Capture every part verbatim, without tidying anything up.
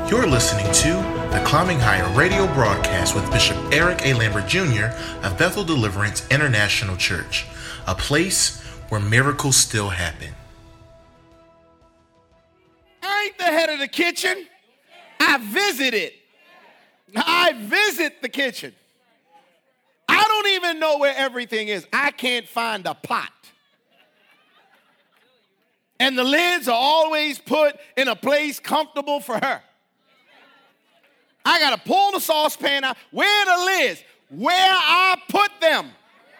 You're listening to the Climbing Higher radio broadcast with Bishop Eric A. Lambert Junior of Bethel Deliverance International Church, a place where miracles still happen. I ain't the head of the kitchen. I visit it. I visit the kitchen. I don't even know where everything is. I can't find a pot. And the lids are always put in a place comfortable for her. I got to pull the saucepan out. Where are the lids? Where I put them.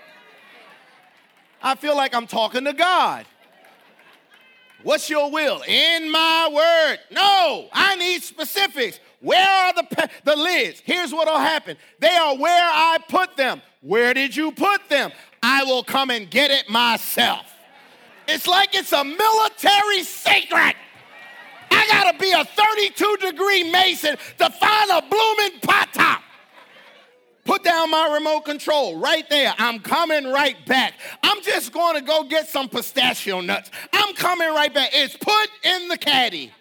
I feel like I'm talking to God. What's your will? In my word. No, I need specifics. Where are the, the lids? Here's what will happen. They are where I put them. Where did you put them? I will come and get it myself. It's like it's a military secret. I got to be a thirty-two degree Mason to find a blooming pot top. Put down my remote control right there. I'm coming right back. I'm just going to go get some pistachio nuts. I'm coming right back. It's put in the caddy.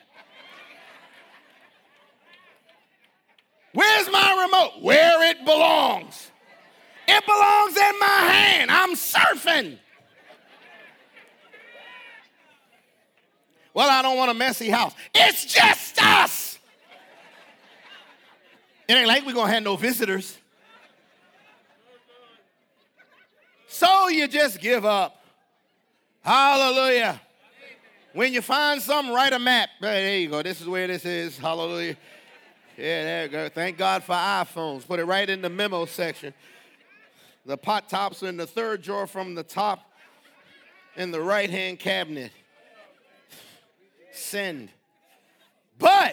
Where's my remote? Where it belongs. It belongs in my hand. I'm surfing. Well, I don't want a messy house. It's just us. It ain't like we're going to have no visitors. So you just give up. Hallelujah. When you find something, write a map. There you go. This is where this is. Hallelujah. Yeah, there you go. Thank God for iPhones. Put it right in the memo section. The pot tops are in the third drawer from the top in the right-hand cabinet. Send. But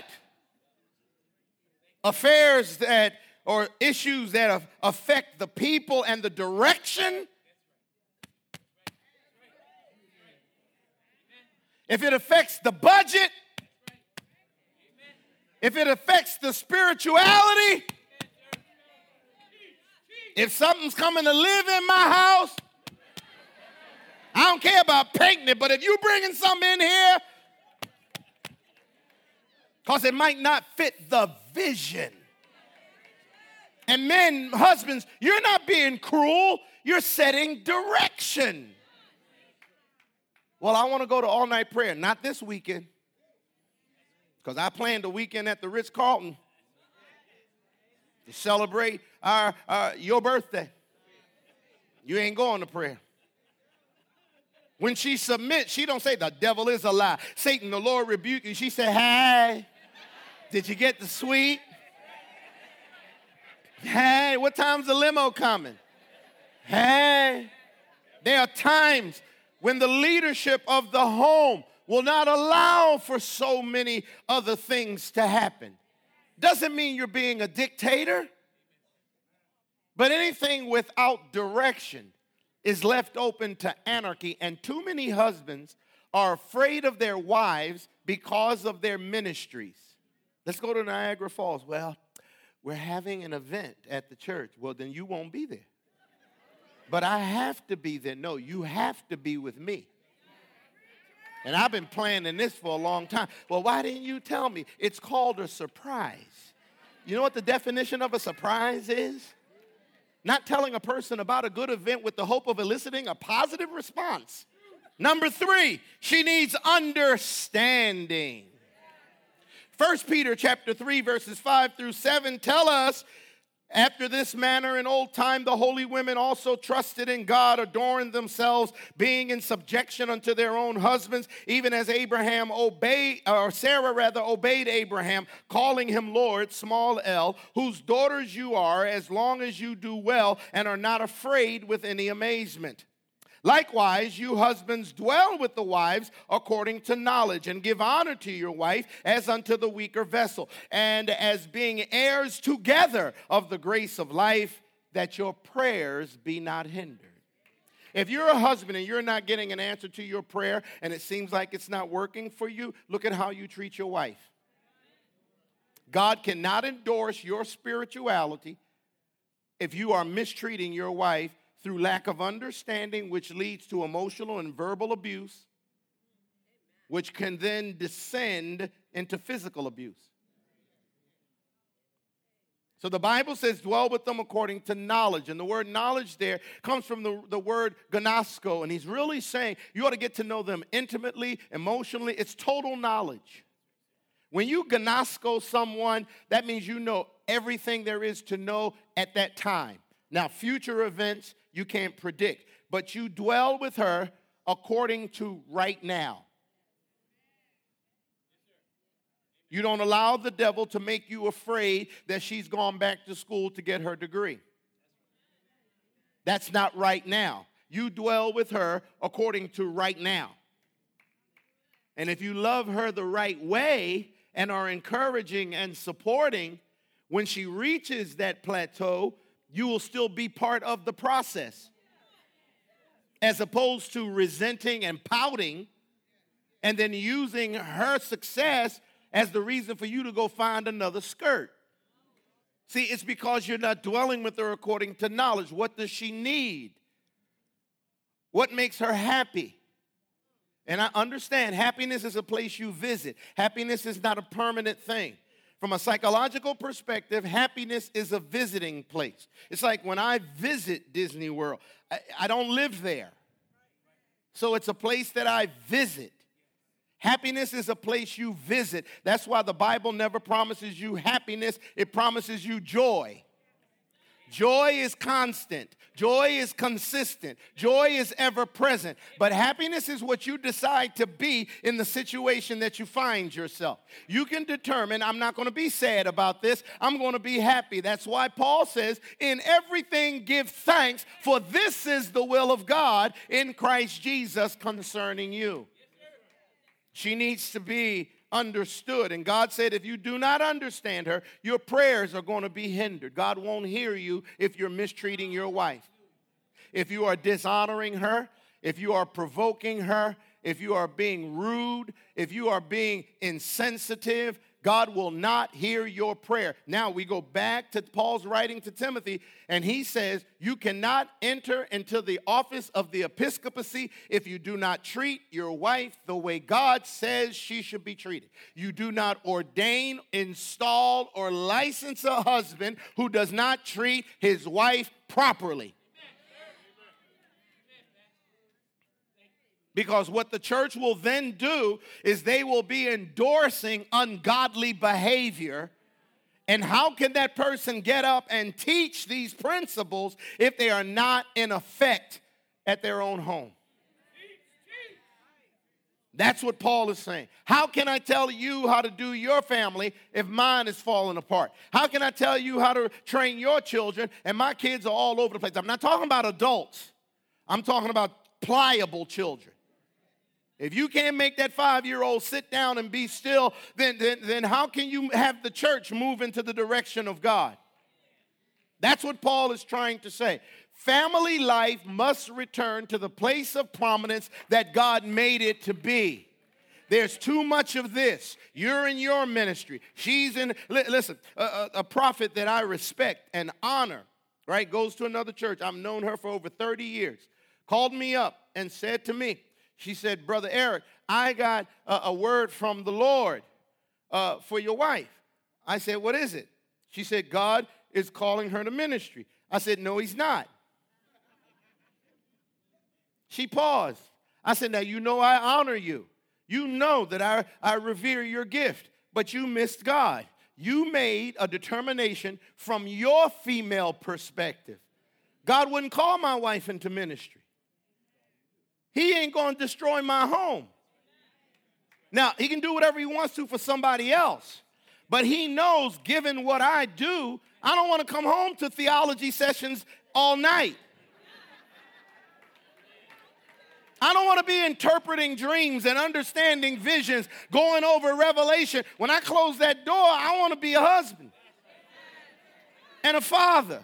affairs that or issues that affect the people and the direction, if it affects the budget, if it affects the spirituality, if something's coming to live in my house, I don't care about painting it, but if you bringing something in here, because it might not fit the vision. And men, husbands, you're not being cruel. You're setting direction. Well, I want to go to all-night prayer. Not this weekend. Because I planned a weekend at the Ritz-Carlton to celebrate our, uh, your birthday. You ain't going to prayer. When she submits, she don't say, the devil is a lie. Satan, the Lord rebuke you. She said, hey. Did you get the sweet? Hey, what time's the limo coming? Hey, there are times when the leadership of the home will not allow for so many other things to happen. Doesn't mean you're being a dictator, but anything without direction is left open to anarchy, and too many husbands are afraid of their wives because of their ministries. Let's go to Niagara Falls. Well, we're having an event at the church. Well, then you won't be there. But I have to be there. No, you have to be with me. And I've been planning this for a long time. Well, why didn't you tell me? It's called a surprise. You know what the definition of a surprise is? Not telling a person about a good event with the hope of eliciting a positive response. Number three, she needs understanding. First Peter chapter three, verses five through seven tell us, after this manner in old time the holy women also trusted in God, adorned themselves, being in subjection unto their own husbands, even as Abraham obeyed, or Sarah rather obeyed Abraham, calling him Lord, small l, whose daughters you are, as long as you do well and are not afraid with any amazement. Likewise, you husbands dwell with the wives according to knowledge, and give honor to your wife as unto the weaker vessel, and as being heirs together of the grace of life, that your prayers be not hindered. If you're a husband and you're not getting an answer to your prayer, and it seems like it's not working for you, look at how you treat your wife. God cannot endorse your spirituality if you are mistreating your wife through lack of understanding, which leads to emotional and verbal abuse, which can then descend into physical abuse. So the Bible says, dwell with them according to knowledge. And the word knowledge there comes from the, the word gnosko. And he's really saying you ought to get to know them intimately, emotionally. It's total knowledge. When you gnosko someone, that means you know everything there is to know at that time. Now, future events you can't predict, but you dwell with her according to right now. You don't allow the devil to make you afraid that she's gone back to school to get her degree. That's not right now. You dwell with her according to right now. And if you love her the right way and are encouraging and supporting, when she reaches that plateau, you will still be part of the process. As opposed to resenting and pouting and then using her success as the reason for you to go find another skirt. See, it's because you're not dwelling with her according to knowledge. What does she need? What makes her happy? And I understand happiness is a place you visit. Happiness is not a permanent thing. From a psychological perspective, happiness is a visiting place. It's like when I visit Disney World, I, I don't live there. So it's a place that I visit. Happiness is a place you visit. That's why the Bible never promises you happiness. It promises you joy. Joy is constant. Joy is consistent. Joy is ever present. But happiness is what you decide to be in the situation that you find yourself. You can determine, I'm not going to be sad about this. I'm going to be happy. That's why Paul says, in everything give thanks, for this is the will of God in Christ Jesus concerning you. She needs to be understood. And God said, if you do not understand her, your prayers are going to be hindered. God won't hear you if you're mistreating your wife. If you are dishonoring her, if you are provoking her, if you are being rude, if you are being insensitive, God will not hear your prayer. Now we go back to Paul's writing to Timothy, and he says, you cannot enter into the office of the episcopacy if you do not treat your wife the way God says she should be treated. You do not ordain, install, or license a husband who does not treat his wife properly. Because what the church will then do is they will be endorsing ungodly behavior. And how can that person get up and teach these principles if they are not in effect at their own home? That's what Paul is saying. How can I tell you how to do your family if mine is falling apart? How can I tell you how to train your children and my kids are all over the place? I'm not talking about adults. I'm talking about pliable children. If you can't make that five-year-old sit down and be still, then, then, then how can you have the church move into the direction of God? That's what Paul is trying to say. Family life must return to the place of prominence that God made it to be. There's too much of this. You're in your ministry. She's in, listen, a, a prophet that I respect and honor, right, goes to another church. I've known her for over thirty years. Called me up and said to me, she said, Brother Eric, I got a, a word from the Lord uh, for your wife. I said, what is it? She said, God is calling her to ministry. I said, no, he's not. She paused. I said, now, you know I honor you. You know that I, I revere your gift, but you missed God. You made a determination from your female perspective. God wouldn't call my wife into ministry. He ain't going to destroy my home. Now, he can do whatever he wants to for somebody else. But he knows, given what I do, I don't want to come home to theology sessions all night. I don't want to be interpreting dreams and understanding visions, going over revelation. When I close that door, I want to be a husband and a father.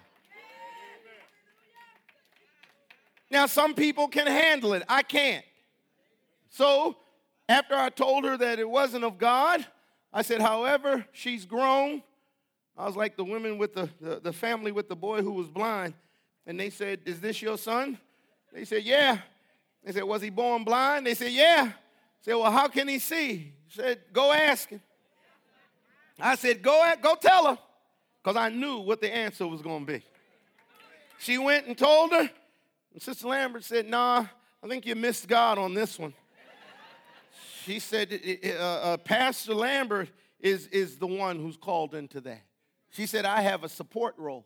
Now, some people can handle it. I can't. So, after I told her that it wasn't of God, I said, however, she's grown. I was like the women with the, the, the family with the boy who was blind. And they said, is this your son? They said, yeah. They said, was he born blind? They said, yeah. I said, well, how can he see? He said, go ask him. I said, go, go tell her. because I knew what the answer was going to be. She went and told her, and Sister Lambert said, nah, I think you missed God on this one. She said, uh, uh, Pastor Lambert is, is the one who's called into that. She said, I have a support role.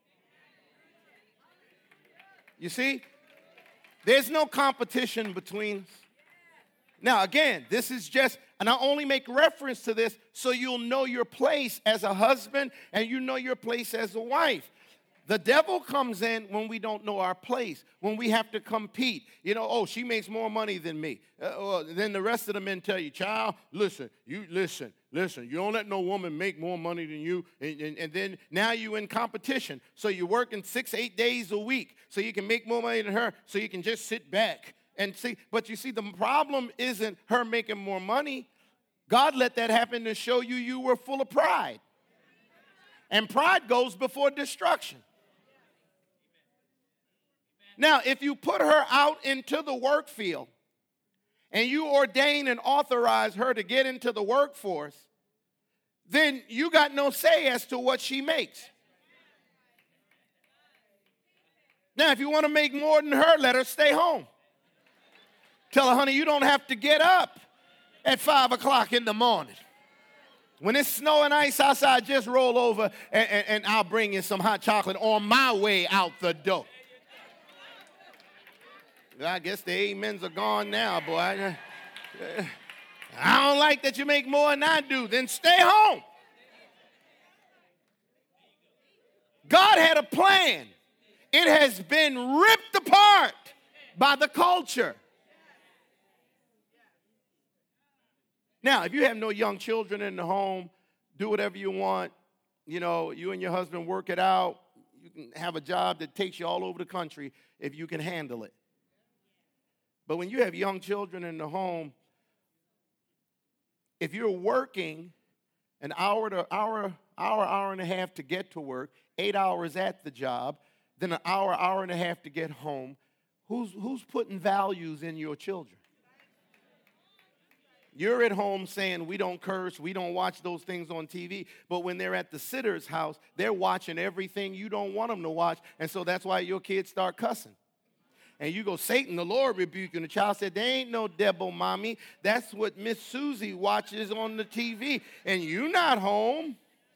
You see, there's no competition between us. Now, again, this is just, and I only make reference to this so you'll know your place as a husband and you know your place as a wife. The devil comes in when we don't know our place, when we have to compete. You know, oh, she makes more money than me. Uh, well, then the rest of the men tell you, child, listen, you listen, listen. You don't let no woman make more money than you. And, and, and then now you're in competition. So you're working six, eight days a week so you can make more money than her so you can just sit back and see. But you see, the problem isn't her making more money. God let that happen to show you you were full of pride. And pride goes before destruction. Now, if you put her out into the work field and you ordain and authorize her to get into the workforce, then you got no say as to what she makes. Now, if you want to make more than her, let her stay home. Tell her, honey, you don't have to get up at five o'clock in the morning. When it's snow and ice outside, just roll over and, and, and I'll bring you some hot chocolate on my way out the door. I guess the amens are gone now, boy. I, I don't like that you make more than I do. Then stay home. God had a plan. It has been ripped apart by the culture. Now, if you have no young children in the home, do whatever you want. You know, you and your husband work it out. You can have a job that takes you all over the country if you can handle it. But when you have young children in the home, if you're working an hour to hour, hour, hour and a half to get to work, eight hours at the job, then an hour, hour and a half to get home, who's, who's putting values in your children? You're at home saying we don't curse, we don't watch those things on T V, but when they're at the sitter's house, they're watching everything you don't want them to watch, and so that's why your kids start cussing. And you go, Satan, the Lord rebuke you. And the child said, there ain't no devil, mommy. That's what Miss Susie watches on the T V. And you not home.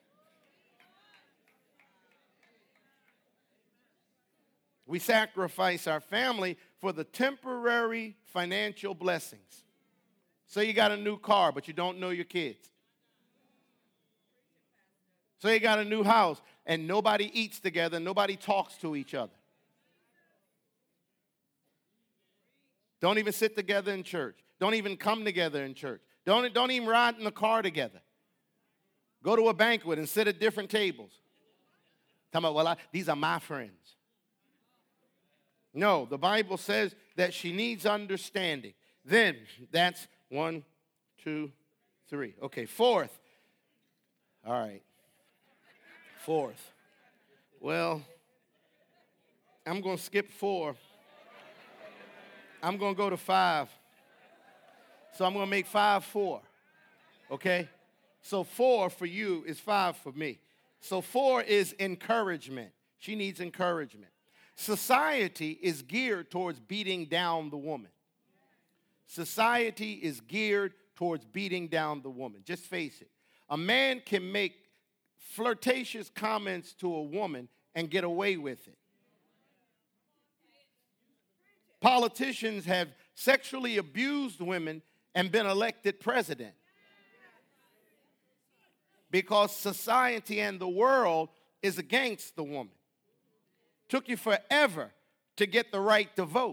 We sacrifice our family for the temporary financial blessings. So you got a new car, but you don't know your kids. So you got a new house, and nobody eats together, nobody talks to each other. Don't even sit together in church. Don't even come together in church. Don't, don't even ride in the car together. Go to a banquet and sit at different tables. Talking about, well, I, these are my friends. No, the Bible says that she needs understanding. Then, that's one, two, three. Okay, fourth. All right. Fourth. Well, I'm going to skip four. I'm going to go to five. So I'm going to make five four. Okay? So four for you is five for me. So four is encouragement. She needs encouragement. Society is geared towards beating down the woman. Society is geared towards beating down the woman. Just face it. A man can make flirtatious comments to a woman and get away with it. Politicians have sexually abused women and been elected president because society and the world is against the woman. Took you forever to get the right to vote.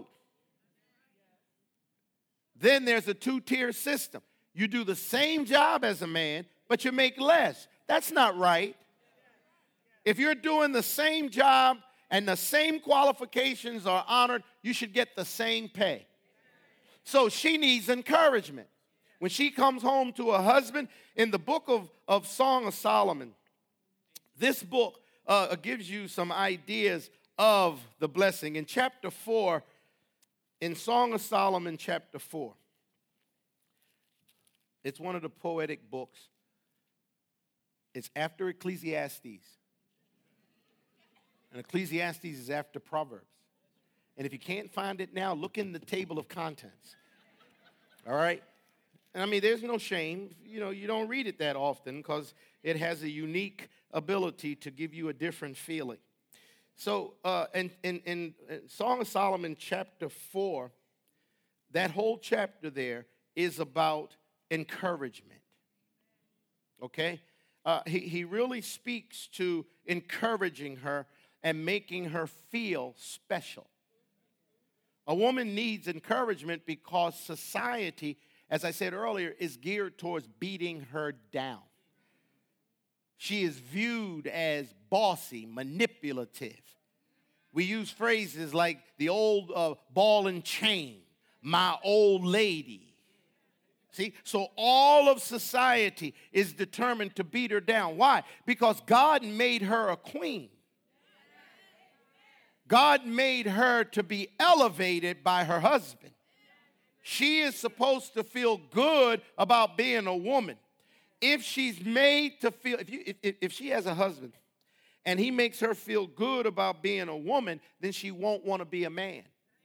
Then there's a two-tier system. You do the same job as a man, but you make less. That's not right. If you're doing the same job and the same qualifications are honored, you should get the same pay. So she needs encouragement. When she comes home to her husband, in the book of, of Song of Solomon, this book uh, gives you some ideas of the blessing. In chapter four, in Song of Solomon chapter four, it's one of the poetic books. It's after Ecclesiastes. And Ecclesiastes is after Proverbs. And if you can't find it now, look in the table of contents. All right? And I mean, there's no shame. You know, you don't read it that often because it has a unique ability to give you a different feeling. So uh, in, in, in Song of Solomon chapter four, that whole chapter there is about encouragement. Okay? Uh, he, he really speaks to encouraging her and making her feel special. A woman needs encouragement because society, as I said earlier, is geared towards beating her down. She is viewed as bossy, manipulative. We use phrases like the old uh, ball and chain, my old lady. See, so all of society is determined to beat her down. Why? Because God made her a queen. God made her to be elevated by her husband. She is supposed to feel good about being a woman. If she's made to feel, if, you, if, if she has a husband and he makes her feel good about being a woman, then she won't want to be a man.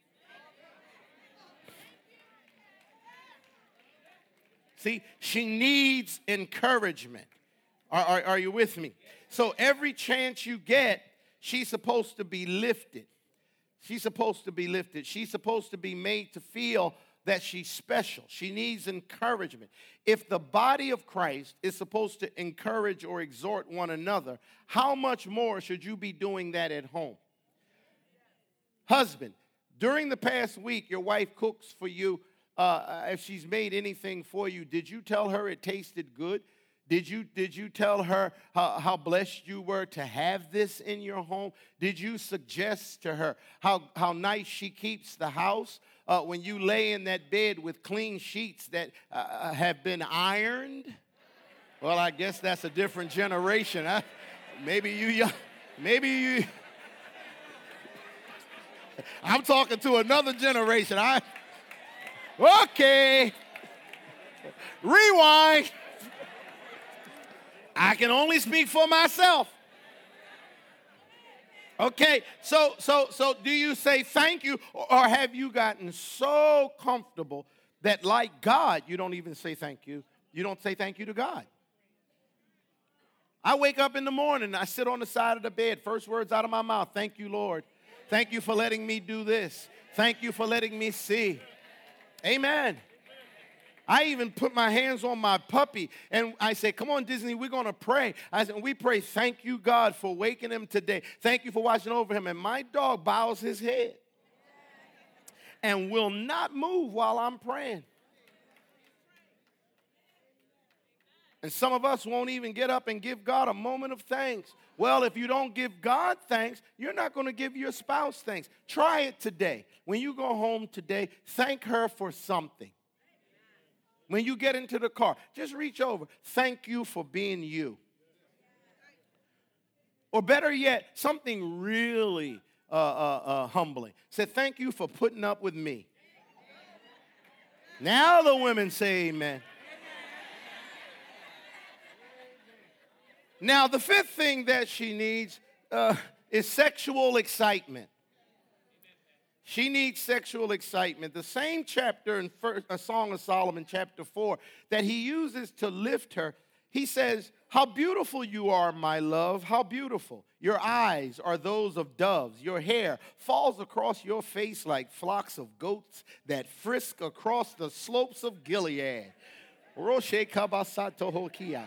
See, she needs encouragement. Are, are, are you with me? So every chance you get, she's supposed to be lifted. She's supposed to be lifted. She's supposed to be made to feel that she's special. She needs encouragement. If the body of Christ is supposed to encourage or exhort one another, how much more should you be doing that at home? Husband, during the past week, your wife cooks for you. Uh, if she's made anything for you, did you tell her it tasted good? Did you, did you tell her how, how blessed you were to have this in your home? Did you suggest to her how, how nice she keeps the house uh, when you lay in that bed with clean sheets that uh, have been ironed? Well, I guess that's a different generation. Huh? Maybe you, maybe you. I'm talking to another generation. I, okay. Rewind. I can only speak for myself. Okay, so so so do you say thank you, or have you gotten so comfortable that like God, you don't even say thank you? You don't say thank you to God. I wake up in the morning, I sit on the side of the bed, first words out of my mouth, thank you, Lord. Thank you for letting me do this. Thank you for letting me see. Amen. I even put my hands on my puppy, and I say, come on, Disney, we're going to pray. I said, we pray, thank you, God, for waking him today. Thank you for watching over him. And my dog bows his head and will not move while I'm praying. And some of us won't even get up and give God a moment of thanks. Well, if you don't give God thanks, you're not going to give your spouse thanks. Try it today. When you go home today, thank her for something. When you get into the car, just reach over. Thank you for being you. Or better yet, something really uh, uh, uh, humbling. Say, thank you for putting up with me. Now the women say amen. Now, the fifth thing that she needs uh, is sexual excitement. She needs sexual excitement. The same chapter in first, a Song of Solomon, chapter four, that he uses to lift her, he says, how beautiful you are, my love, how beautiful. Your eyes are those of doves. Your hair falls across your face like flocks of goats that frisk across the slopes of Gilead. Roshe kabasato hokiata.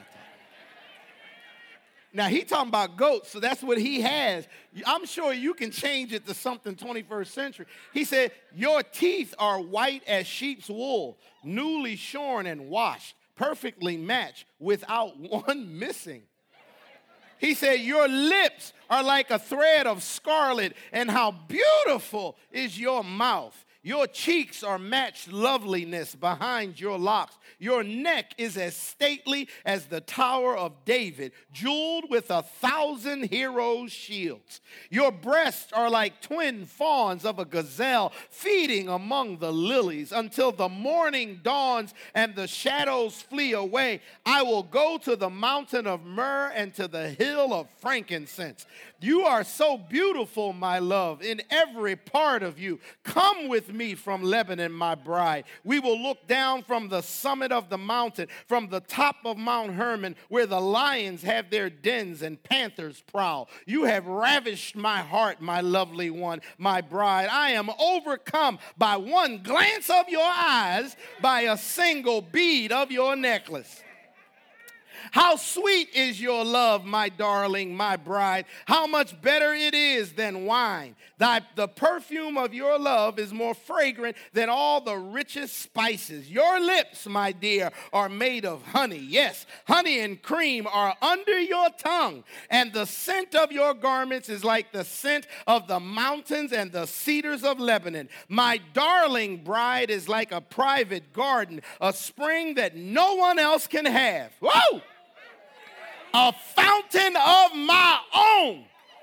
Now, he talking about goats, so that's what he has. I'm sure you can change it to something twenty-first century. He said, your teeth are white as sheep's wool, newly shorn and washed, perfectly matched, without one missing. He said, your lips are like a thread of scarlet, and how beautiful is your mouth. Your cheeks are matched loveliness behind your locks. Your neck is as stately as the Tower of David, jeweled with a thousand heroes' shields. Your breasts are like twin fawns of a gazelle, feeding among the lilies. Until the morning dawns and the shadows flee away, I will go to the mountain of myrrh and to the hill of frankincense. You are so beautiful, my love, in every part of you. Come with me from Lebanon, my bride. We will look down from the summit of the mountain, from the top of Mount Hermon, where the lions have their dens and panthers prowl. You have ravished my heart, my lovely one, my bride. I am overcome by one glance of your eyes, by a single bead of your necklace. How sweet is your love, my darling, my bride. How much better it is than wine. Thy, the perfume of your love is more fragrant than all the richest spices. Your lips, my dear, are made of honey. Yes, honey and cream are under your tongue. And the scent of your garments is like the scent of the mountains and the cedars of Lebanon. My darling bride is like a private garden, a spring that no one else can have. Whoa! A fountain of my own.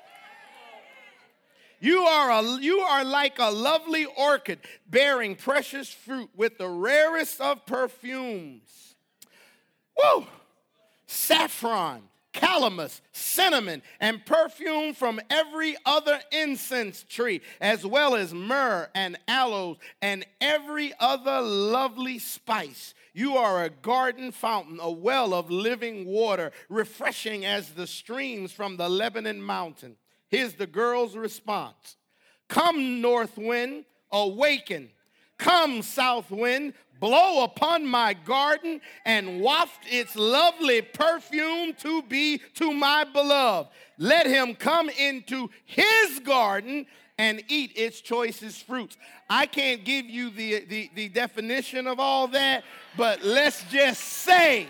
You are, a, you are like a lovely orchid bearing precious fruit with the rarest of perfumes. Woo! Saffron, calamus, cinnamon, and perfume from every other incense tree, as well as myrrh and aloes and every other lovely spice. You are a garden fountain, a well of living water, refreshing as the streams from the Lebanon mountain. Here's the girl's response. Come, north wind, awaken. Come, south wind, blow upon my garden and waft its lovely perfume to be to my beloved. Let him come into his garden and eat its choicest fruits. I can't give you the, the, the definition of all that, but let's just say,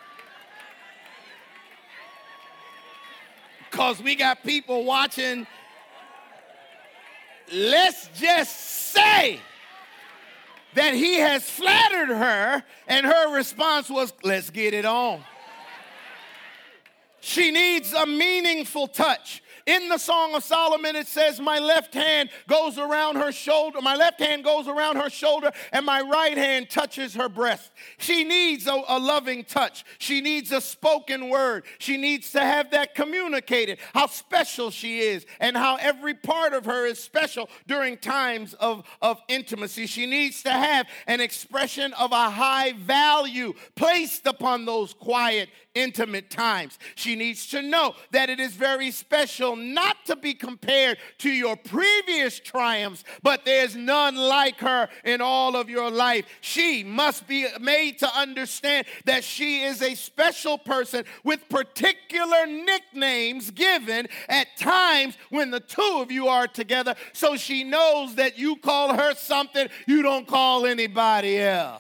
because we got people watching, let's just say that he has flattered her, and her response was, let's get it on. She needs a meaningful touch. In the Song of Solomon, it says, my left hand goes around her shoulder, my left hand goes around her shoulder, and my right hand touches her breast. She needs a, a loving touch. She needs a spoken word. She needs to have that communicated, how special she is, and how every part of her is special during times of, of intimacy. She needs to have an expression of a high value placed upon those quiet, intimate times. She needs to know that it is very special, not to be compared to your previous triumphs, but there's none like her in all of your life. She must be made to understand that she is a special person with particular nicknames given at times when the two of you are together, so she knows that you call her something you don't call anybody else.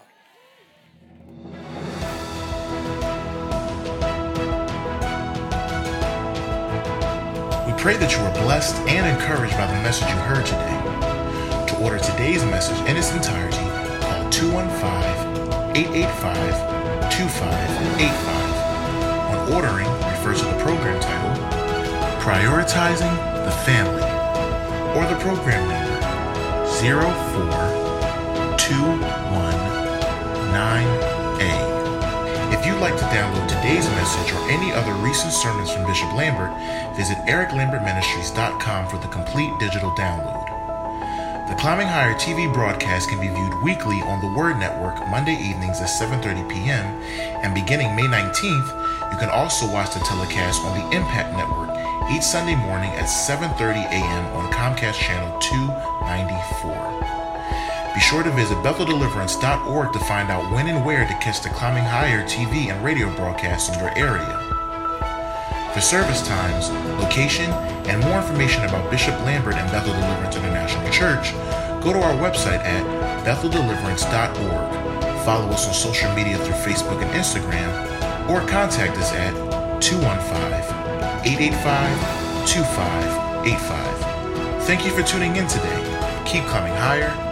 Pray that you are blessed and encouraged by the message you heard today. To order today's message in its entirety, call two one five, eight eight five, two five eight five. When ordering, refer to the program title, Prioritizing the Family, or the program number zero four two one nine A. If you'd like to download today's message or any other recent sermons from Bishop Lambert, visit eric lambert ministries dot com for the complete digital download. The Climbing Higher T V broadcast can be viewed weekly on the Word Network Monday evenings at seven thirty p.m. and beginning May nineteenth, you can also watch the telecast on the Impact Network each Sunday morning at seven thirty a.m. on Comcast Channel two ninety-four. Be sure to visit bethel deliverance dot org to find out when and where to catch the Climbing Higher T V and radio broadcasts in your area. For service times, location, and more information about Bishop Lambert and Bethel Deliverance International Church, go to our website at bethel deliverance dot org. Follow us on social media through Facebook and Instagram, or contact us at two one five, eight eight five, two five eight five. Thank you for tuning in today. Keep climbing higher